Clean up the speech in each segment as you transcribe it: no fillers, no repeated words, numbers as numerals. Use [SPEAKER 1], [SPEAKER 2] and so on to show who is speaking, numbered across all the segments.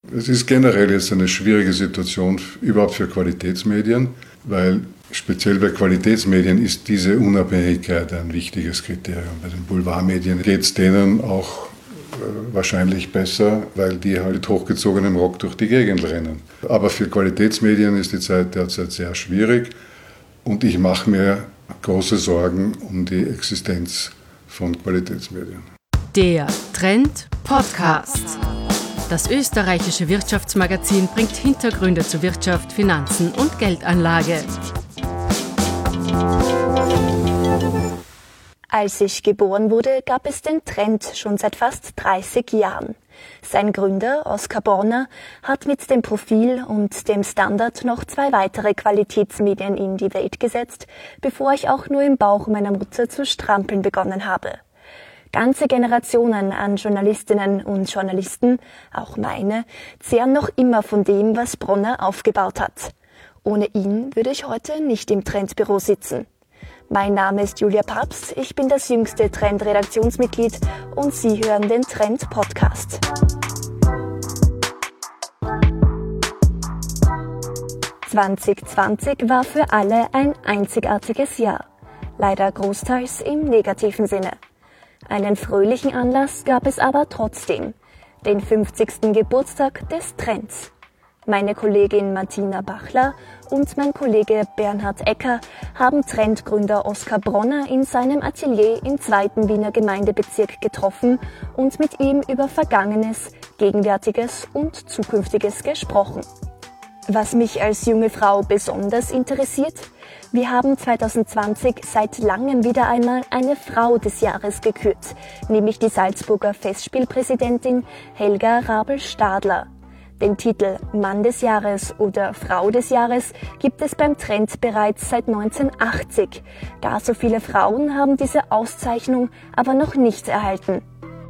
[SPEAKER 1] Es ist generell jetzt eine schwierige Situation überhaupt für Qualitätsmedien, weil speziell bei Qualitätsmedien ist diese Unabhängigkeit ein wichtiges Kriterium. Bei den Boulevardmedien geht es denen auch wahrscheinlich besser, weil die halt mit hochgezogenem Rock durch die Gegend rennen. Aber für Qualitätsmedien ist die Zeit derzeit sehr schwierig und ich mache mir große Sorgen um die Existenz von Qualitätsmedien.
[SPEAKER 2] Der Trend Podcast. Das österreichische Wirtschaftsmagazin bringt Hintergründe zu Wirtschaft, Finanzen und Geldanlage.
[SPEAKER 3] Als ich geboren wurde, gab es den Trend schon seit fast 30 Jahren. Sein Gründer, Oskar Bronner, hat mit dem Profil und dem Standard noch 2 weitere Qualitätsmedien in die Welt gesetzt, bevor ich auch nur im Bauch meiner Mutter zu strampeln begonnen habe. Ganze Generationen an Journalistinnen und Journalisten, auch meine, zehren noch immer von dem, was Bronner aufgebaut hat. Ohne ihn würde ich heute nicht im Trendbüro sitzen. Mein Name ist Julia Papst, ich bin das jüngste Trend-Redaktionsmitglied und Sie hören den Trend-Podcast. (2020) war für alle ein einzigartiges Jahr, leider großteils im negativen Sinne. Einen fröhlichen Anlass gab es aber trotzdem, den 50. Geburtstag des Trends. Meine Kollegin Martina Bachler und mein Kollege Bernhard Ecker haben Trendgründer Oskar Bronner in seinem Atelier im 2. Wiener Gemeindebezirk getroffen und mit ihm über Vergangenes, Gegenwärtiges und Zukünftiges gesprochen. Was mich als junge Frau besonders interessiert: Wir haben 2020 seit langem wieder einmal eine Frau des Jahres gekürt, nämlich die Salzburger Festspielpräsidentin Helga Rabel-Stadler. Den Titel Mann des Jahres oder Frau des Jahres gibt es beim Trend bereits seit 1980. Gar so viele Frauen haben diese Auszeichnung aber noch nicht erhalten.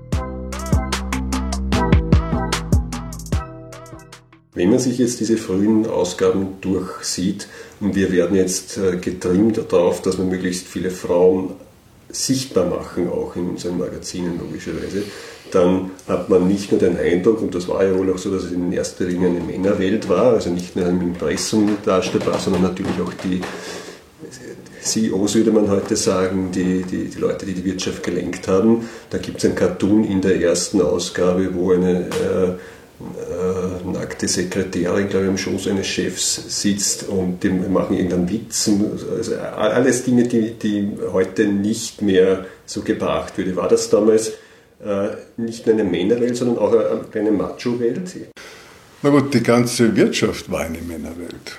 [SPEAKER 4] Wenn man sich jetzt diese frühen Ausgaben durchsieht, und wir werden jetzt getrimmt darauf, dass wir möglichst viele Frauen sichtbar machen, auch in unseren Magazinen logischerweise, dann hat man nicht nur den Eindruck, und das war ja wohl auch so, dass es in erster Linie eine Männerwelt war, also nicht nur im Impressum darstellbar, sondern natürlich auch die CEOs, würde man heute sagen, die Leute, die die Wirtschaft gelenkt haben. Da gibt es ein Cartoon in der ersten Ausgabe, wo eine nackte Sekretärin, glaube ich, am Schoß eines Chefs sitzt und die machen irgendeinen Witz. Also alles Dinge, die heute nicht mehr so gebracht würde. War das damals nicht nur eine Männerwelt, sondern auch eine Macho-Welt?
[SPEAKER 1] Na gut, die ganze Wirtschaft war eine Männerwelt.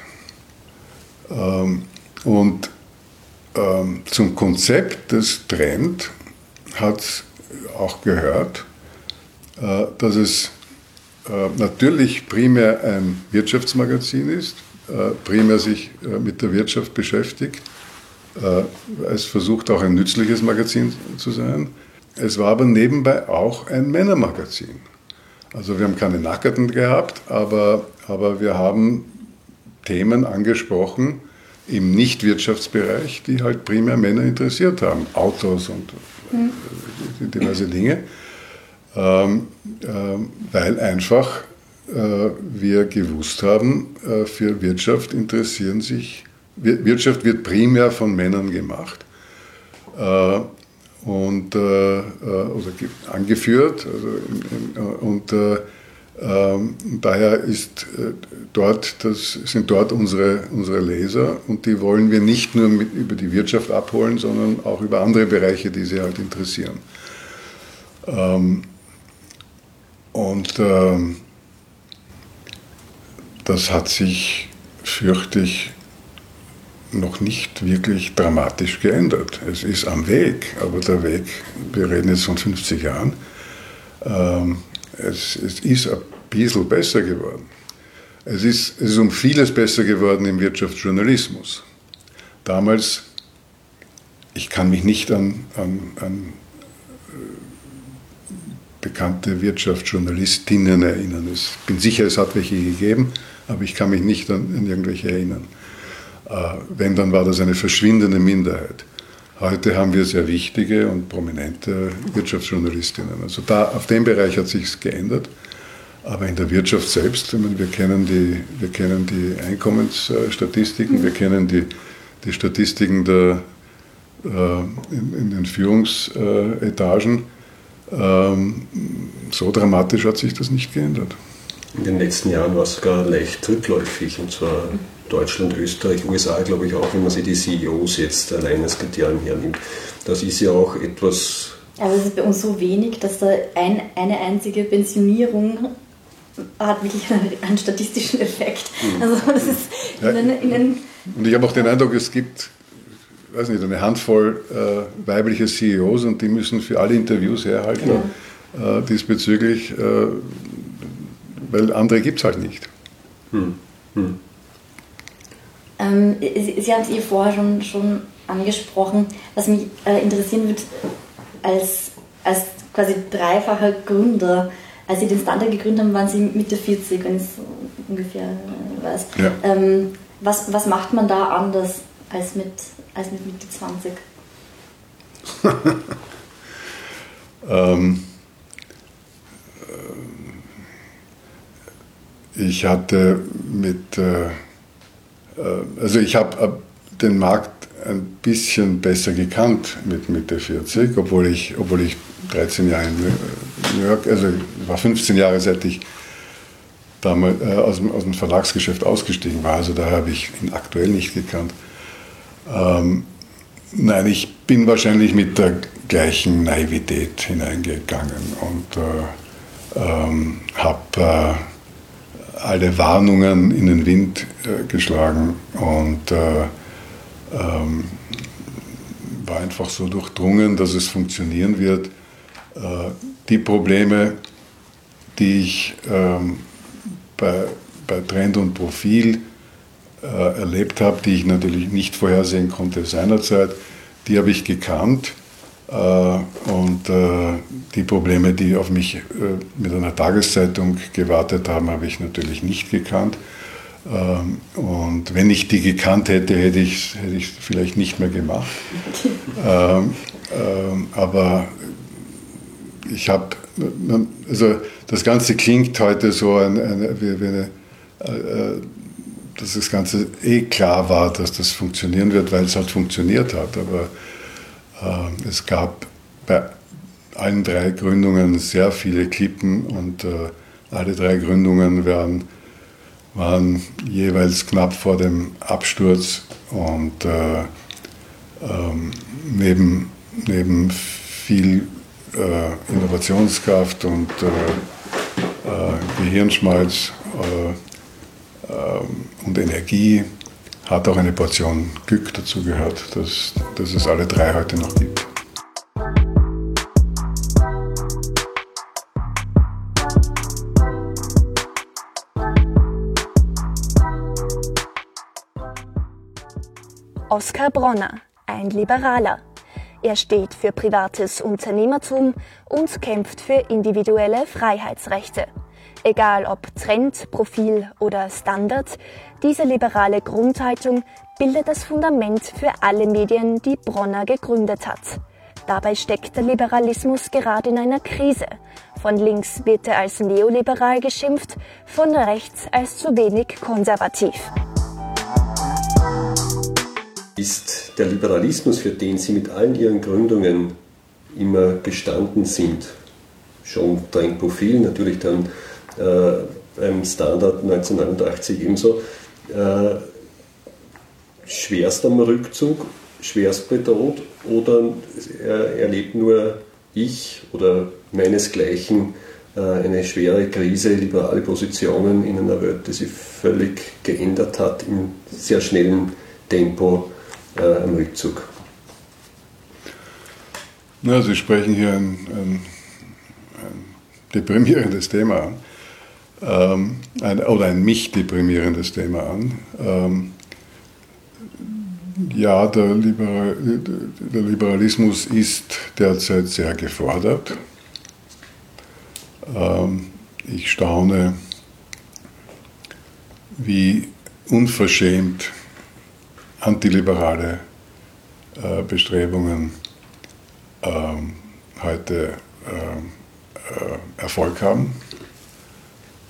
[SPEAKER 1] Zum Konzept des Trend hat es auch gehört, dass es natürlich primär ein Wirtschaftsmagazin ist, primär sich mit der Wirtschaft beschäftigt. Es versucht auch ein nützliches Magazin zu sein. Es war aber nebenbei auch ein Männermagazin. Also wir haben keine Nackerten gehabt, aber wir haben Themen angesprochen im Nicht-Wirtschaftsbereich, die halt primär Männer interessiert haben. Autos und diverse Dinge. Weil einfach wir gewusst haben, für Wirtschaft interessieren sich, Wirtschaft wird primär von Männern gemacht oder angeführt. Daher sind dort unsere Leser und die wollen wir nicht nur über die Wirtschaft abholen, sondern auch über andere Bereiche, die sie halt interessieren. Das hat sich, fürchte ich, noch nicht wirklich dramatisch geändert. Es ist am Weg, aber der Weg, wir reden jetzt von 50 Jahren, es ist ein bisschen besser geworden. Es ist um vieles besser geworden im Wirtschaftsjournalismus. Damals, ich kann mich nicht an bekannte Wirtschaftsjournalistinnen erinnern. Ich bin sicher, es hat welche gegeben, aber ich kann mich nicht an irgendwelche erinnern. Wenn, dann war das eine verschwindende Minderheit. Heute haben wir sehr wichtige und prominente Wirtschaftsjournalistinnen. Also auf dem Bereich hat sich geändert. Aber in der Wirtschaft selbst, ich meine, wir kennen die Einkommensstatistiken, wir kennen die Statistiken in den Führungsetagen. So dramatisch hat sich das nicht geändert.
[SPEAKER 4] In den letzten Jahren war es sogar leicht rückläufig, und zwar Deutschland, Österreich, USA, glaube ich auch, wenn man sich die CEOs jetzt allein als Kriterium hernimmt. Das ist ja auch etwas...
[SPEAKER 5] Also es ist bei uns so wenig, dass da eine einzige Pensionierung hat wirklich einen statistischen Effekt. Also das ist
[SPEAKER 1] und ich habe auch den Eindruck, es gibt, weiß nicht, eine Handvoll weibliche CEOs und die müssen für alle Interviews herhalten, diesbezüglich, weil andere gibt es halt nicht.
[SPEAKER 5] Sie haben es vorher schon angesprochen, was mich interessieren wird, als quasi dreifacher Gründer. Als Sie den Standard gegründet haben, waren Sie Mitte 40, wenn ich es ungefähr weiß. Ja. Was macht man da anders als mit Mitte 20?
[SPEAKER 1] Ich hatte ich habe den Markt ein bisschen besser gekannt mit Mitte 40, obwohl ich 13 Jahre in New York, also ich war 15 Jahre, seit ich damals aus dem Verlagsgeschäft ausgestiegen war, also daher habe ich ihn aktuell nicht gekannt. Nein, ich bin wahrscheinlich mit der gleichen Naivität hineingegangen und habe alle Warnungen in den Wind geschlagen und war einfach so durchdrungen, dass es funktionieren wird. Die Probleme, die ich bei Trend und Profil erlebt habe, die ich natürlich nicht vorhersehen konnte seinerzeit, die habe ich gekannt. Und die Probleme, die auf mich mit einer Tageszeitung gewartet haben, habe ich natürlich nicht gekannt. Und wenn ich die gekannt hätte, hätte ich es vielleicht nicht mehr gemacht. Aber ich habe, also das Ganze klingt heute so, dass das Ganze klar war, dass das funktionieren wird, weil es halt funktioniert hat. Aber es gab bei allen 3 Gründungen sehr viele Klippen und alle 3 Gründungen waren jeweils knapp vor dem Absturz und neben viel Innovationskraft und Gehirnschmalz und Energie hat auch eine Portion Glück dazu gehört, dass es alle 3 heute noch gibt.
[SPEAKER 3] Oskar Bronner, ein Liberaler. Er steht für privates Unternehmertum und kämpft für individuelle Freiheitsrechte. Egal ob Trend, Profil oder Standard, diese liberale Grundhaltung bildet das Fundament für alle Medien, die Bronner gegründet hat. Dabei steckt der Liberalismus gerade in einer Krise. Von links wird er als neoliberal geschimpft, von rechts als zu wenig konservativ.
[SPEAKER 4] Ist der Liberalismus, für den Sie mit allen Ihren Gründungen immer gestanden sind, schon Trend Profil, natürlich dann beim Standard 1989 ebenso, schwerst am Rückzug, schwerst bedroht, oder erlebt nur ich oder meinesgleichen eine schwere Krise, liberale Positionen in einer Welt, die sich völlig geändert hat, im sehr schnellen Tempo am Rückzug?
[SPEAKER 1] Na, Sie sprechen hier ein deprimierendes Thema an. Oder ein mich deprimierendes Thema an. Ja, der Liberalismus ist derzeit sehr gefordert. Ich staune, wie unverschämt antiliberale Bestrebungen heute Erfolg haben.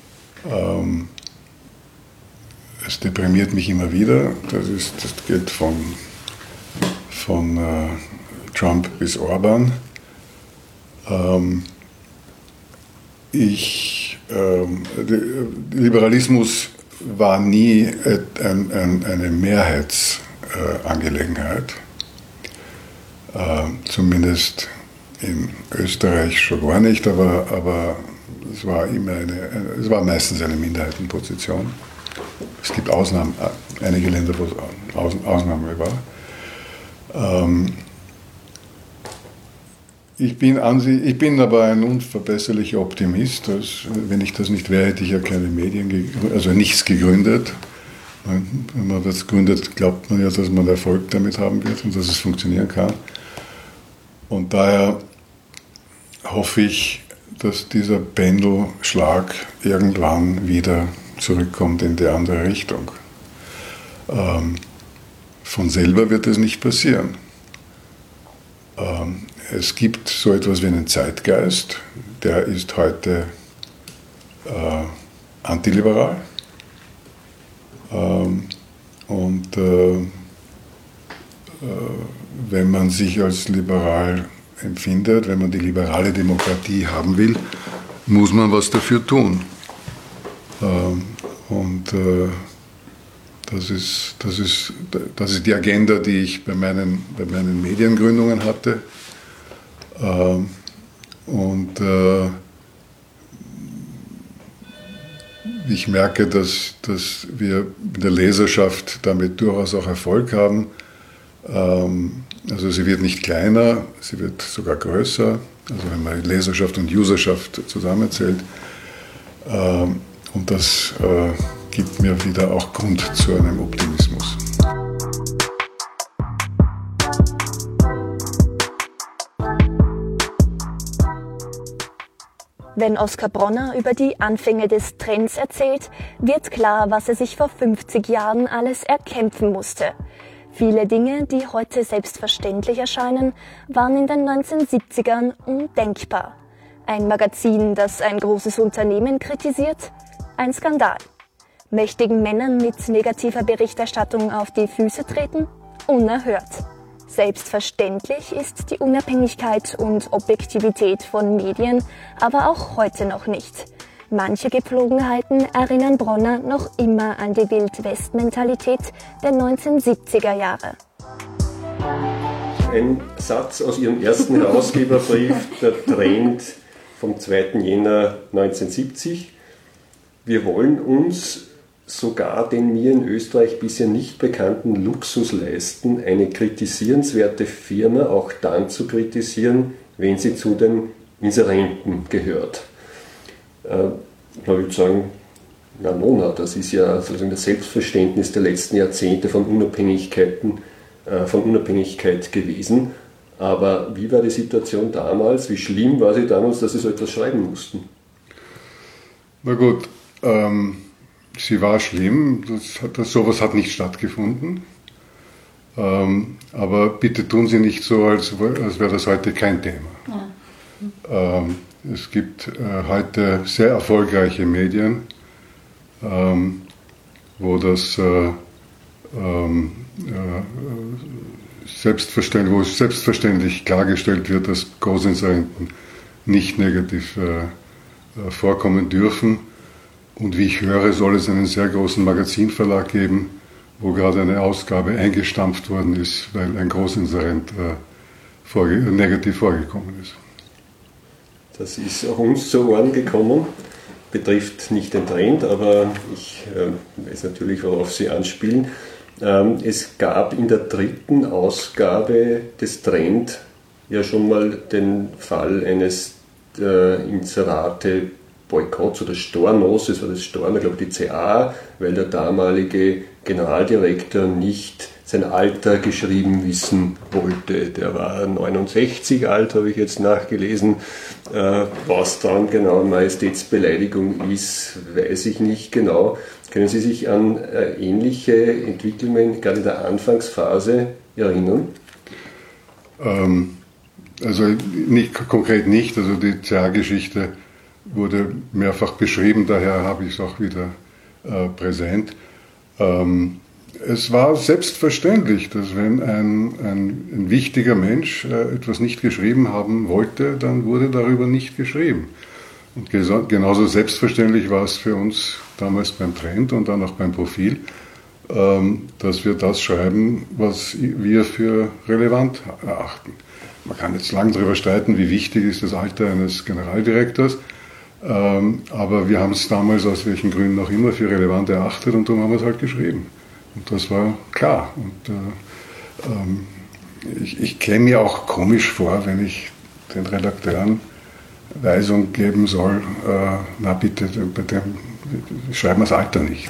[SPEAKER 1] Es deprimiert mich immer wieder. Das geht von Trump bis Orban. Liberalismus war nie eine Mehrheitsangelegenheit. Zumindest in Österreich schon gar nicht, aber es war immer es war meistens eine Minderheitenposition. Es gibt Ausnahmen, einige Länder, wo es Ausnahme war. Ich bin aber ein unverbesserlicher Optimist. Wenn ich das nicht wäre, hätte ich ja keine Medien, also nichts gegründet. Wenn man das gründet, glaubt man ja, dass man Erfolg damit haben wird und dass es funktionieren kann. Und daher hoffe ich, dass dieser Pendelschlag irgendwann wieder zurückkommt in die andere Richtung. Von selber wird es nicht passieren. Es gibt so etwas wie einen Zeitgeist, der ist heute antiliberal. Wenn man sich als liberal empfindet, wenn man die liberale Demokratie haben will, muss man was dafür tun. Das ist die Agenda, die ich bei meinen Mediengründungen hatte. Ich merke, dass wir in der Leserschaft damit durchaus auch Erfolg haben. Also sie wird nicht kleiner, sie wird sogar größer, also wenn man Leserschaft und Userschaft zusammenzählt. Und das gibt mir wieder auch Grund zu einem Optimismus.
[SPEAKER 3] Wenn Oskar Bronner über die Anfänge des Trends erzählt, wird klar, was er sich vor 50 Jahren alles erkämpfen musste. Viele Dinge, die heute selbstverständlich erscheinen, waren in den 1970ern undenkbar. Ein Magazin, das ein großes Unternehmen kritisiert? Ein Skandal. Mächtigen Männern mit negativer Berichterstattung auf die Füße treten? Unerhört. Selbstverständlich ist die Unabhängigkeit und Objektivität von Medien aber auch heute noch nicht. Manche Gepflogenheiten erinnern Bronner noch immer an die Wild-West-Mentalität der 1970er Jahre.
[SPEAKER 4] Ein Satz aus Ihrem ersten Herausgeberbrief, der Trend vom 2. Jänner 1970. Wir wollen uns sogar den mir in Österreich bisher nicht bekannten Luxus leisten, eine kritisierenswerte Firma auch dann zu kritisieren, wenn sie zu den Inserenten gehört. Ich würde sagen, na nona, das ist ja sozusagen das Selbstverständnis der letzten Jahrzehnte von Unabhängigkeit gewesen. Aber wie war die Situation damals? Wie schlimm war sie damals, dass Sie so etwas schreiben mussten?
[SPEAKER 1] Na gut, sie war schlimm, sowas hat nicht stattgefunden. Aber bitte tun Sie nicht so, als wäre das heute kein Thema. Ja. Es gibt heute sehr erfolgreiche Medien, wo das selbstverständlich klargestellt wird, dass Großinserenten nicht negativ vorkommen dürfen. Und wie ich höre, soll es einen sehr großen Magazinverlag geben, wo gerade eine Ausgabe eingestampft worden ist, weil ein Großinserent negativ vorgekommen ist. Das
[SPEAKER 4] ist auch uns zu Ohren gekommen, betrifft nicht den Trend, aber ich weiß natürlich, worauf Sie anspielen. Es gab in der 3. Ausgabe des Trend ja schon mal den Fall eines Inserate-Boykotts oder Stornos, es war das Storno, ich glaube die CA, weil der damalige Generaldirektor nicht sein Alter geschrieben wissen wollte. Der war 69 alt, habe ich jetzt nachgelesen. Was dann genau Majestätsbeleidigung ist, weiß ich nicht genau. Können Sie sich an ähnliche Entwicklungen gerade in der Anfangsphase erinnern?
[SPEAKER 1] Also konkret nicht. Also die CA-Geschichte wurde mehrfach beschrieben, daher habe ich es auch wieder präsent. Es war selbstverständlich, dass wenn ein wichtiger Mensch etwas nicht geschrieben haben wollte, dann wurde darüber nicht geschrieben. Und genauso selbstverständlich war es für uns damals beim Trend und dann auch beim Profil, dass wir das schreiben, was wir für relevant erachten. Man kann jetzt lang darüber streiten, wie wichtig ist das Alter eines Generaldirektors, aber wir haben es damals aus welchen Gründen auch immer für relevant erachtet und darum haben wir es halt geschrieben. Und das war klar. Und ich käme mir auch komisch vor, wenn ich den Redakteuren Weisung geben soll, na bitte, bei dem schreiben wir das Alter nicht.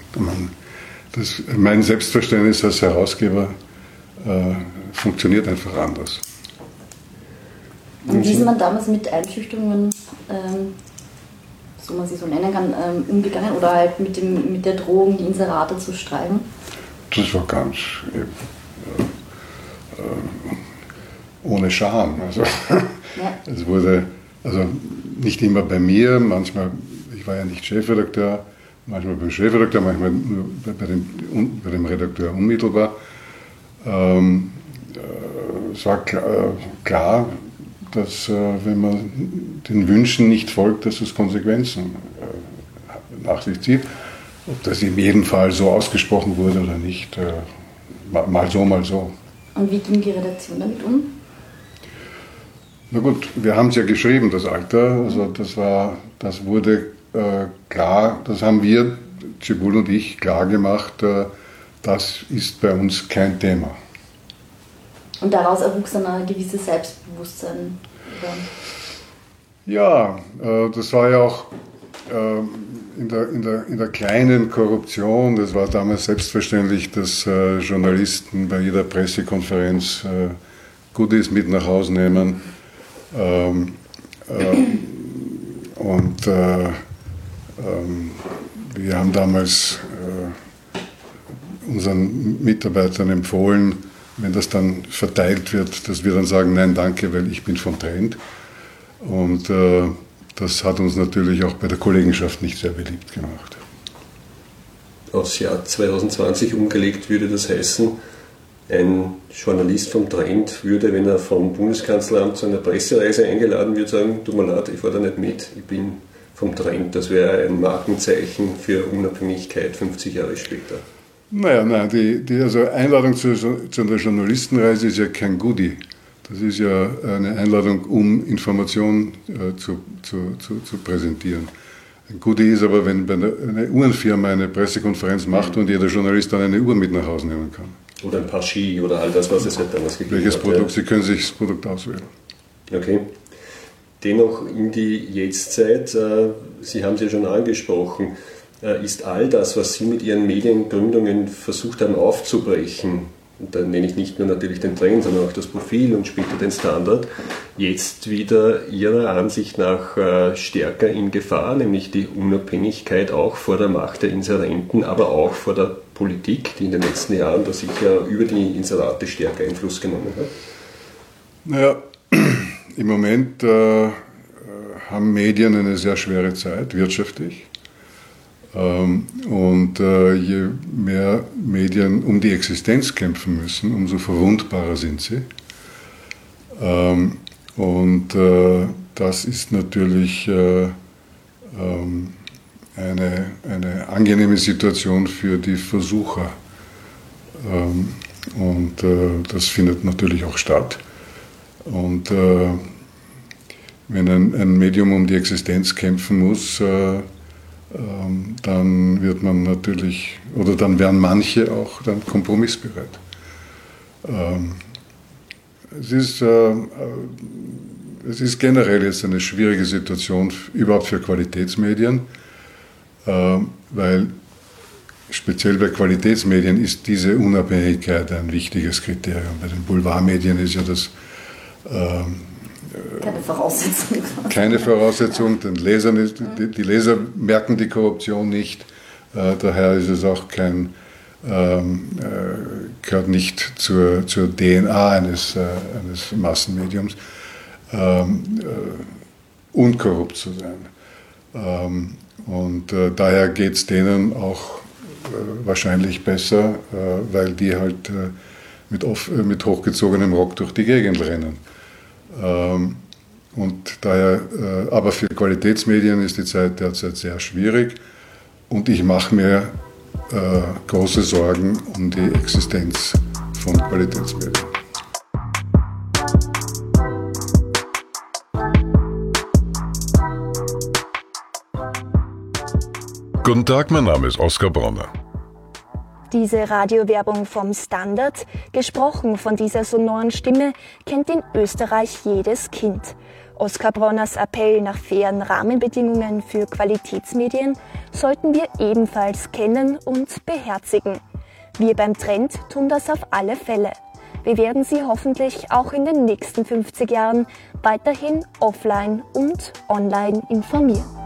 [SPEAKER 1] Mein Selbstverständnis als Herausgeber funktioniert einfach anders.
[SPEAKER 5] Und wie ist man damals mit Einschüchterungen, so man sie so nennen kann, umgegangen oder halt mit der Drohung, die Inserate zu schreiben?
[SPEAKER 1] Das war ganz ohne Scham. Also, ja. Es wurde nicht immer bei mir, manchmal, ich war ja nicht Chefredakteur, manchmal beim Chefredakteur, manchmal nur bei dem Redakteur unmittelbar. Es war klar, dass wenn man den Wünschen nicht folgt, dass es Konsequenzen nach sich zieht. Ob das in jedem Fall so ausgesprochen wurde oder nicht, mal so, mal so.
[SPEAKER 5] Und wie ging die Redaktion damit um?
[SPEAKER 1] Na gut, wir haben es ja geschrieben, das Alter. Also das wurde klar, das haben wir, Cebul und ich, klar gemacht, das ist bei uns kein Thema.
[SPEAKER 5] Und daraus erwuchs ein gewisses Selbstbewusstsein? Oder?
[SPEAKER 1] Ja, das war ja auch in der kleinen Korruption, das war damals selbstverständlich, dass Journalisten bei jeder Pressekonferenz Goodies mit nach Hause nehmen. Wir haben damals unseren Mitarbeitern empfohlen, wenn das dann verteilt wird, dass wir dann sagen, nein, danke, weil ich bin vom Trend. Und das hat uns natürlich auch bei der Kollegenschaft nicht sehr beliebt gemacht.
[SPEAKER 4] Aufs Jahr 2020 umgelegt würde das heißen, ein Journalist vom Trend würde, wenn er vom Bundeskanzleramt zu einer Pressereise eingeladen wird, sagen, tut mir leid, ich fahre da nicht mit, ich bin vom Trend. Das wäre ein Markenzeichen für Unabhängigkeit 50 Jahre später.
[SPEAKER 1] Naja, die Einladung zu einer Journalistenreise ist ja kein Goodie. Das ist ja eine Einladung, um Informationen zu präsentieren. Ein Goodie ist aber, wenn eine Uhrenfirma eine Pressekonferenz macht und jeder Journalist dann eine Uhr mit nach Hause nehmen kann.
[SPEAKER 4] Oder ein paar Ski oder all das, was es halt damals gegeben hat.
[SPEAKER 1] Welches Produkt? Sie können sich das Produkt auswählen.
[SPEAKER 4] Okay. Dennoch in die Jetztzeit, Sie haben es ja schon angesprochen, ist all das, was Sie mit Ihren Mediengründungen versucht haben aufzubrechen, und da nenne ich nicht nur natürlich den Trend, sondern auch das Profil und später den Standard, jetzt wieder Ihrer Ansicht nach stärker in Gefahr, nämlich die Unabhängigkeit auch vor der Macht der Inserenten, aber auch vor der Politik, die in den letzten Jahren da sicher über die Inserate stärker Einfluss genommen hat?
[SPEAKER 1] Naja, im Moment haben Medien eine sehr schwere Zeit, wirtschaftlich. Und je mehr Medien um die Existenz kämpfen müssen, umso verwundbarer sind sie. Und das ist natürlich eine angenehme Situation für die Versucher. Und das findet natürlich auch statt. Und wenn ein Medium um die Existenz kämpfen muss, dann wird man natürlich, oder dann werden manche auch dann kompromissbereit. Es ist generell jetzt eine schwierige Situation überhaupt für Qualitätsmedien, weil speziell bei Qualitätsmedien ist diese Unabhängigkeit ein wichtiges Kriterium. Bei den Boulevardmedien ist ja das
[SPEAKER 5] keine Voraussetzung.
[SPEAKER 1] Keine Voraussetzung, den Lesern ist, die Leser merken die Korruption nicht, daher ist es auch gehört nicht zur DNA eines Massenmediums, unkorrupt zu sein. Und daher geht es denen auch wahrscheinlich besser, weil die halt mit hochgezogenem Rock durch die Gegend rennen. Und daher, aber für Qualitätsmedien ist die Zeit derzeit sehr schwierig und ich mache mir große Sorgen um die Existenz von Qualitätsmedien.
[SPEAKER 6] Guten Tag, mein Name ist Oskar Bronner.
[SPEAKER 3] Diese Radiowerbung vom Standard, gesprochen von dieser sonoren Stimme, kennt in Österreich jedes Kind. Oskar Bronners Appell nach fairen Rahmenbedingungen für Qualitätsmedien sollten wir ebenfalls kennen und beherzigen. Wir beim Trend tun das auf alle Fälle. Wir werden Sie hoffentlich auch in den nächsten 50 Jahren weiterhin offline und online informieren.